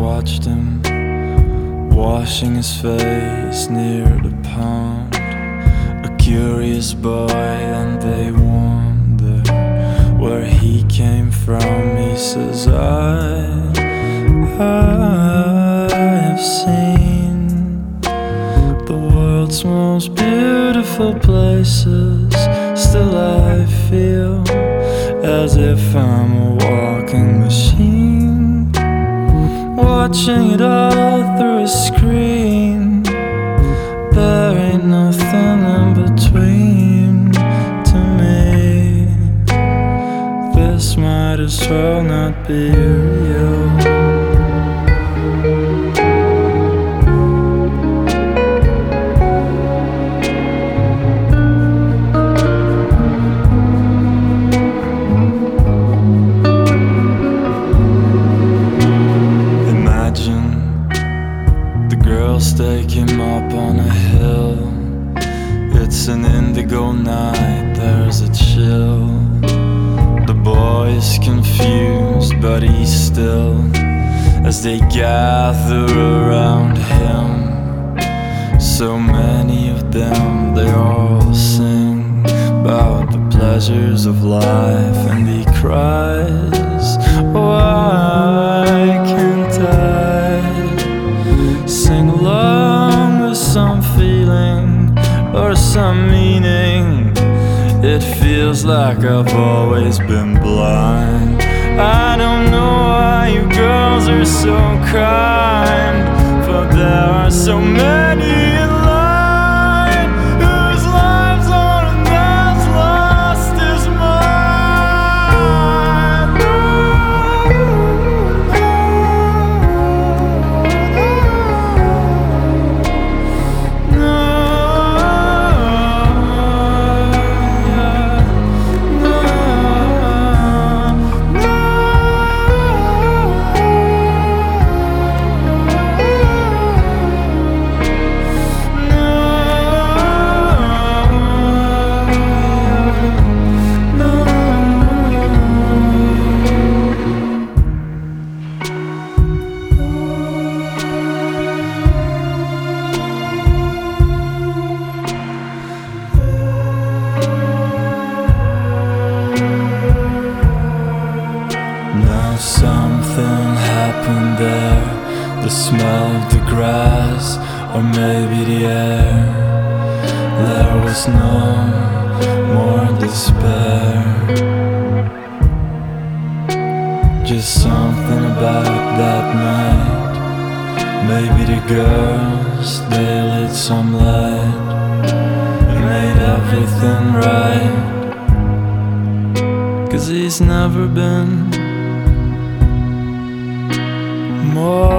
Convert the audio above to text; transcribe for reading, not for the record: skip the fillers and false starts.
watched him washing his face near the pond. A curious boy, and they wonder where he came from. He says, I have seen the world's most beautiful places. Still I feel as if I'm a walking machine, watching it all through a screen. There ain't nothing in between to me. This might as well not be real. Take him up on a hill. It's an indigo night, there's a chill. The boy is confused, but he's still. As they gather around him, so many of them, they all sing about the pleasures of life. And he cries, why can't I sing along with some feeling or some meaning? It feels like I've always been blind. I don't know why you girls are so kind, for there are so many in line whose lives aren't as lost as something happened there. The smell of the grass, or maybe the air. There was no more despair. Just something about that night. Maybe the girls, they lit some light and made everything right. 'Cause he's never been more